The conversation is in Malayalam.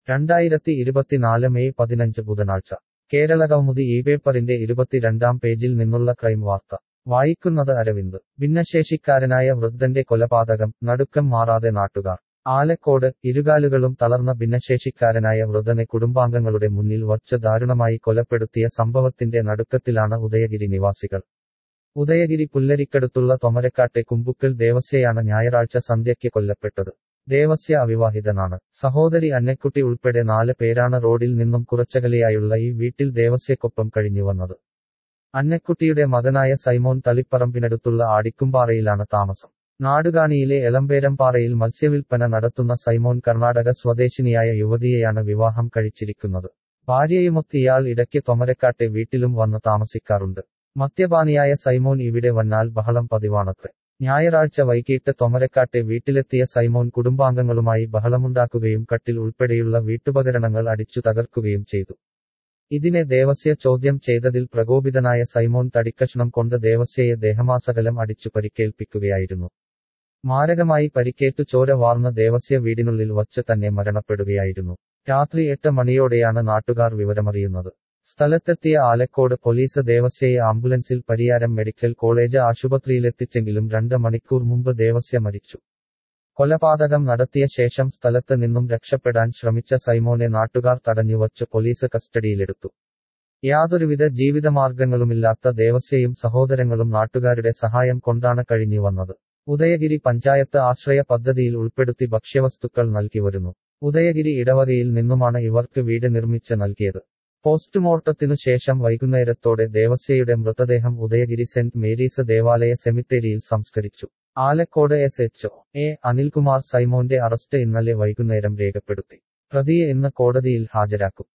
2024 മെയ് 15 ബുധനാഴ്ച കേരളകൗമുദി പേപ്പറിന്റെ 22-ാം പേജിൽ നിന്നുള്ള ക്രൈം വാർത്ത വായിക്കുന്നത് അരവിന്ദ്. ഭിന്നശേഷിക്കാരനായ വൃദ്ധന്റെ കൊലപാതകം, നടുക്കം മാറാതെ നാട്ടുകാർ. ആലക്കോട്, ഇരുകാലുകളും തളർന്ന ഭിന്നശേഷിക്കാരനായ വൃദ്ധനെ കുടുംബാംഗങ്ങളുടെ മുന്നിൽ വച്ച് ദാരുണമായി കൊലപ്പെടുത്തിയ സംഭവത്തിന്റെ നടുക്കത്തിലാണ് ഉദയഗിരി നിവാസികൾ. ഉദയഗിരി പുല്ലരിക്കടുത്തുള്ള തൊമരക്കാട്ടെ കുമ്പുക്കൽ ദേവസ്യയാണ് ഞായറാഴ്ച സന്ധ്യയ്ക്ക് കൊല്ലപ്പെട്ടത്. ദേവസ്യ അവിവാഹിതനാണ്. സഹോദരി അന്നക്കുട്ടി ഉൾപ്പെടെ 4 പേരാണ് റോഡിൽ നിന്നും കുറച്ചകലെയായുള്ള ഈ വീട്ടിൽ ദേവസ്യക്കൊപ്പം കഴിഞ്ഞുവന്നത്. അന്നക്കുട്ടിയുടെ മകനായ സൈമോൻ തളിപ്പറമ്പിനടുത്തുള്ള ആടിക്കുംപാറയിലാണ് താമസം. നാടുകാണിയിലെ എളമ്പേരംപാറയിൽ മത്സ്യവിൽപ്പന നടത്തുന്ന സൈമോൻ കർണാടക സ്വദേശിനിയായ യുവതിയെയാണ് വിവാഹം കഴിച്ചിരിക്കുന്നത്. ഭാര്യയുമൊത്ത് ഇയാൾ ഇടയ്ക്ക് തൊമരക്കാട്ടെ വീട്ടിലും വന്ന് താമസിക്കാറുണ്ട്. മദ്യപാനിയായ സൈമോൻ ഇവിടെ വന്നാൽ ബഹളം പതിവാണത്രേ. ഞായറാഴ്ച വൈകിട്ട് തൊമരക്കാട്ടെ വീട്ടിലെത്തിയ സൈമോൻ കുടുംബാംഗങ്ങളുമായി ബഹളമുണ്ടാക്കുകയും കട്ടിൽ ഉൾപ്പെടെയുള്ള വീട്ടുപകരണങ്ങൾ അടിച്ചു തകർക്കുകയും ചെയ്തു. ഇതിനെ ദേവസ്യ ചോദ്യം ചെയ്തതിൽ പ്രകോപിതനായ സൈമോൻ തടിക്കഷ്ണം കൊണ്ട് ദേവസ്യയെ ദേഹമാസകലം അടിച്ചു പരിക്കേൽപ്പിക്കുകയായിരുന്നു. മാരകമായി പരിക്കേറ്റു ചോര വാർന്ന ദേവസ്യ വീടിനുള്ളിൽ വച്ച് തന്നെ മരണപ്പെടുകയായിരുന്നു. രാത്രി 8 മണിയോടെയാണ് നാട്ടുകാർ വിവരമറിയുന്നത്. സ്ഥലത്തെത്തിയ ആലക്കോട് പോലീസ് ദേവസ്യയെ ആംബുലൻസിൽ പരിയാരം മെഡിക്കൽ കോളേജ് ആശുപത്രിയിലെത്തിച്ചെങ്കിലും 2 മണിക്കൂർ മുമ്പ് ദേവസ്യ മരിച്ചു. കൊലപാതകം നടത്തിയ ശേഷം സ്ഥലത്ത് നിന്നും രക്ഷപ്പെടാൻ ശ്രമിച്ച സൈമോനെ നാട്ടുകാർ തടഞ്ഞുവച്ച് പോലീസ് കസ്റ്റഡിയിലെടുത്തു. യാതൊരുവിധ ജീവിതമാർഗങ്ങളുമില്ലാത്ത ദേവസ്യയും സഹോദരങ്ങളും നാട്ടുകാരുടെ സഹായം കൊണ്ടാണ് കഴിഞ്ഞുവന്നത്. ഉദയഗിരി പഞ്ചായത്ത് ആശ്രയ പദ്ധതിയിൽ ഉൾപ്പെടുത്തി ഭക്ഷ്യവസ്തുക്കൾ നൽകിവരുന്നു. ഉദയഗിരി ഇടവകയിൽ നിന്നുമാണ് ഇവർക്ക് വീട് നിർമ്മിച്ച് നൽകിയത്. പോസ്റ്റ്മോർട്ടത്തിനു ശേഷം വൈകുന്നേരത്തോടെ ദേവസ്യയുടെ മൃതദേഹം ഉദയഗിരി സെന്റ് മേരീസ് ദേവാലയ സെമിത്തേരിയിൽ സംസ്കരിച്ചു. ആലക്കോട് SHO അനിൽകുമാർ സൈമോന്റെ അറസ്റ്റ് ഇന്നലെ വൈകുന്നേരം രേഖപ്പെടുത്തി. പ്രതിയെ ഇന്ന് കോടതിയിൽ ഹാജരാക്കും.